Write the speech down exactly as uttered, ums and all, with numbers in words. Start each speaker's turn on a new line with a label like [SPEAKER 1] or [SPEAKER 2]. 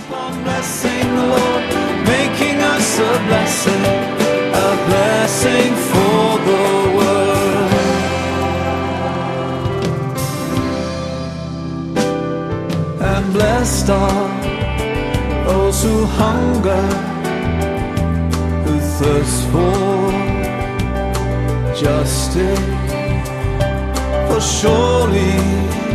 [SPEAKER 1] on blessing the Lord, making us a blessing, a blessing for the world. And blessed are those who hunger, who thirst for justice, for surely